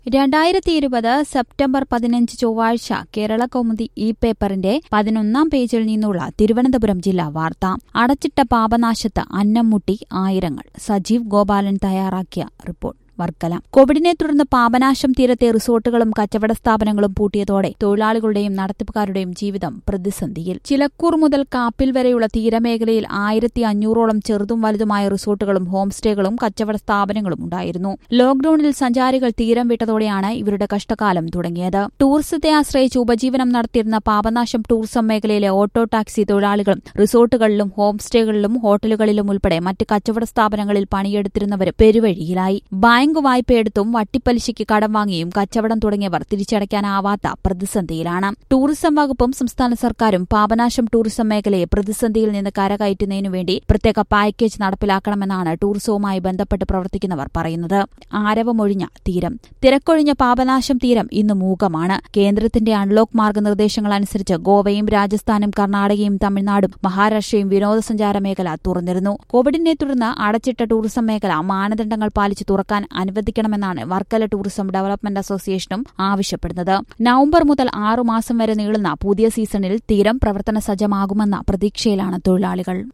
2020 September 15 ചൊവ്വാഴ്ച കേരളകൗമുദി ഈ പേപ്പറിന്റെ 11-ാം പേജിൽ നിന്നുള്ള തിരുവനന്തപുരം ജില്ലാ വാർത്ത. അടച്ചിട്ട പാപനാശത്ത് അന്നം മുട്ടി ആയിരങ്ങൾ. സജീവ് ഗോപാലൻ തയ്യാറാക്കിയ റിപ്പോർട്ട്. വർക്കല. കോവിഡിനെ തുടർന്ന് പാപനാശം തീരത്തെ റിസോർട്ടുകളും കച്ചവട സ്ഥാപനങ്ങളും പൂട്ടിയതോടെ തൊഴിലാളികളുടെയും നടത്തിപ്പുകാരുടെയും ജീവിതം പ്രതിസന്ധിയിൽ. ചിലക്കൂർ മുതൽ കാപ്പിൽ വരെയുള്ള തീരമേഖലയിൽ 1500ഓളം ചെറുതും വലുതുമായ റിസോർട്ടുകളും ഹോം സ്റ്റേകളും കച്ചവട സ്ഥാപനങ്ങളും ഉണ്ടായിരുന്നു. ലോക്ഡൌണിൽ സഞ്ചാരികൾ തീരം വിട്ടതോടെയാണ് ഇവരുടെ കഷ്ടകാലം തുടങ്ങിയത്. ടൂറിസത്തെ ആശ്രയിച്ച് ഉപജീവനം നടത്തിയിരുന്ന പാപനാശം ടൂറിസം മേഖലയിലെ ഓട്ടോ ടാക്സി തൊഴിലാളികളും റിസോർട്ടുകളിലും ഹോം സ്റ്റേകളിലും ഹോട്ടലുകളിലും ഉൾപ്പെടെ മറ്റ് കച്ചവട സ്ഥാപനങ്ങളിൽ പണിയെടുത്തിരുന്നവരും പെരുവഴിയിലായി. ബാങ്ക് വായ്പയെടുത്തും വട്ടിപ്പലിശയ്ക്ക് കടം വാങ്ങിയും കച്ചവടം തുടങ്ങിയവർ തിരിച്ചടയ്ക്കാനാവാത്ത പ്രതിസന്ധിയിലാണ്. ടൂറിസം വകുപ്പും സംസ്ഥാന സർക്കാരും പാപനാശം ടൂറിസം മേഖലയെ പ്രതിസന്ധിയിൽ നിന്ന് കരകയറ്റുന്നതിനുവേണ്ടി പ്രത്യേക പാക്കേജ് നടപ്പിലാക്കണമെന്നാണ് ടൂറിസവുമായി ബന്ധപ്പെട്ട് പ്രവർത്തിക്കുന്നവർ പറയുന്നത്. ആരവമൊഴിഞ്ഞ തീരം. തിരക്കൊഴിഞ്ഞ പാപനാശം തീരം ഇന്ന് മൂകമാണ്. കേന്ദ്രത്തിന്റെ അൺലോക്ക് മാർഗനിർദ്ദേശങ്ങൾ അനുസരിച്ച് ഗോവയും രാജസ്ഥാനും കർണാടകയും തമിഴ്നാടും മഹാരാഷ്ട്രയും വിനോദസഞ്ചാര മേഖല തുറന്നിരുന്നു. കോവിഡിനെ തുടർന്ന് അടച്ചിട്ട ടൂറിസം മേഖല മാനദണ്ഡങ്ങൾ പാലിച്ച് തുറക്കാൻ അനുവദിക്കണമെന്നാണ് വർക്കല ടൂറിസം ഡെവലപ്മെന്റ് അസോസിയേഷനും ആവശ്യപ്പെടുന്നത്. നവംബർ മുതൽ 6 മാസം വരെ നീളുന്ന പുതിയ സീസണിൽ തീരം പ്രവർത്തന സജ്ജമാകുമെന്ന പ്രതീക്ഷയിലാണ് തൊഴിലാളികൾ.